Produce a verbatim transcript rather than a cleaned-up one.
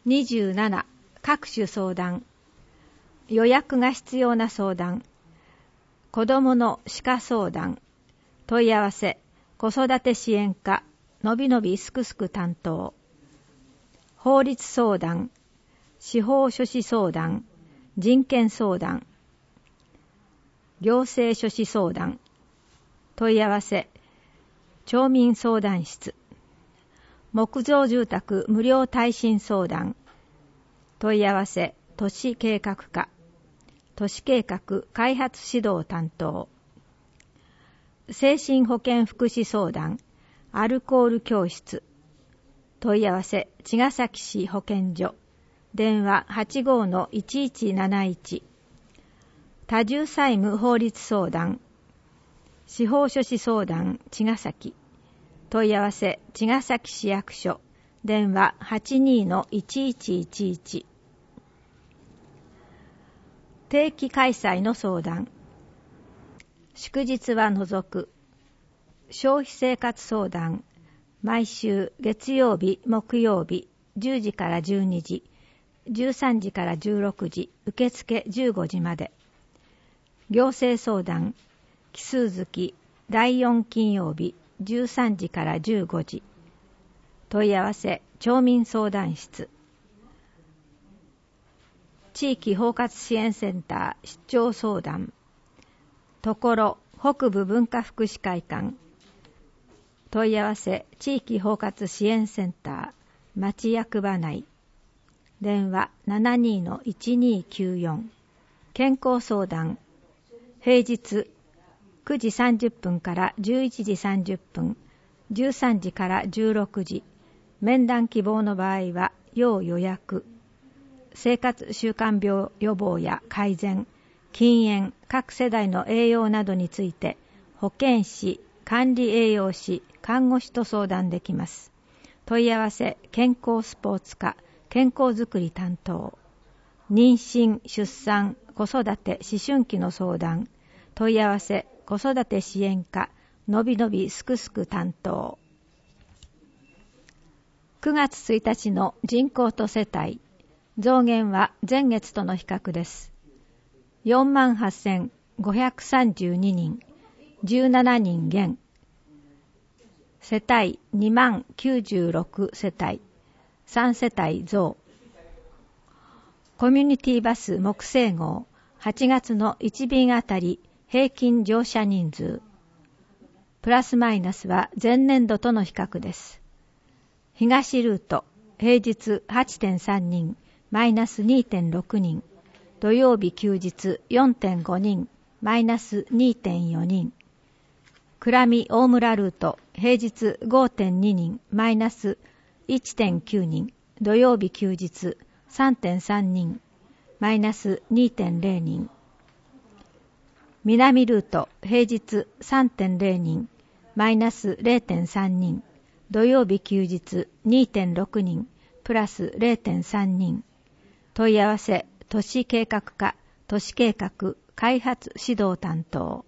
にじゅうなな、各種相談。予約が必要な相談。子どもの歯科相談。問い合わせ、子育て支援課、のびのびすくすく担当。法律相談、司法書士相談、人権相談。行政書士相談。問い合わせ、町民相談室。木造住宅無料耐震相談。問い合わせ、都市計画課。都市計画開発指導担当。精神保健福祉相談。アルコール教室。問い合わせ、茅ヶ崎市保健所。電話 はちごーのいちいちなないち。多重債務法律相談。司法書士相談茅ヶ崎。問い合わせ、茅ヶ崎市役所。電話 はちにーのいちいちいちいち。定期開催の相談。祝日は除く。消費生活相談。毎週月曜日、木曜日、じゅうじからじゅうにじ、じゅうさんじからじゅうろくじ、受付じゅうごじまで。行政相談。奇数月、だいよん金曜日、じゅうさんじからじゅうごじ。問い合わせ、町民相談室。地域包括支援センター出張相談。ところ北部文化福祉会館。問い合わせ、地域包括支援センター町役場内。電話 ななにーのいちにーきゅうよん。健康相談。平日くじさんじゅっぷんからじゅういちじさんじゅっぷん、じゅうさんじからじゅうろくじ。面談希望の場合は要予約。生活習慣病予防や改善、禁煙、各世代の栄養などについて保健師、管理栄養士、看護師と相談できます。問い合わせ、健康スポーツ科、健康づくり担当。妊娠、出産、子育て、思春期の相談。問い合わせ、子育て支援課、のびのびすくすく担当。くがつついたちの人口と世帯。増減は前月との比較です。よんまんはっせんごひゃくさんじゅうににん、じゅうななにん減。世帯にまんきゅうじゅうろく世帯、さん世帯増。コミュニティバス木星号、はちがつのいち便あたり平均乗車人数。プラスマイナスは前年度との比較です。東ルート、平日 はちてんさんにん、マイナス にてんろくにん。土曜日休日 よんてんごにん、マイナス にてんよにん。倉見大村ルート、平日 ごてんににん、マイナス いってんきゅうにん。土曜日休日 さんてんさんにん、マイナス にてんぜろにん。南ルート、平日 さんてんぜろにん、マイナス れいてんさんにん。土曜日休日 にてんろくにん、プラス れいてんさんにん。問い合わせ、都市計画課、都市計画開発指導担当。